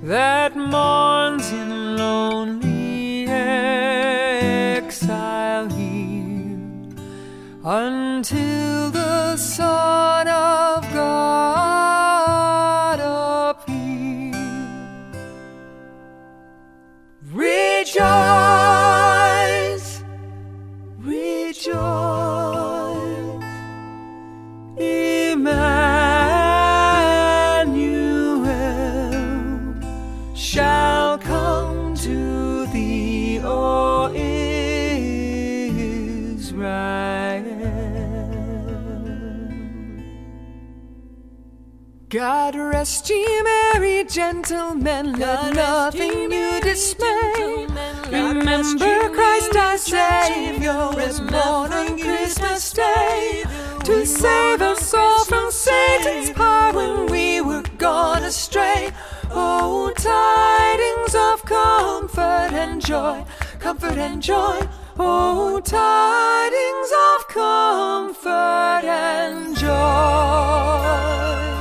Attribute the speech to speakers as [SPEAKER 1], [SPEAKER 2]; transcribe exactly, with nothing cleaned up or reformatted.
[SPEAKER 1] that mourns in lonely exile here until the Son of God appear. Rejoice, rejoice, Emmanuel shall come to thee, O Israel. God rest ye merry gentlemen, let nothing you dismay. Remember Christ our Savior was born on Christmas Day to save us all from Satan's power when we were gone astray. Oh, tidings of comfort and joy, comfort and joy. Oh, tidings of comfort and joy.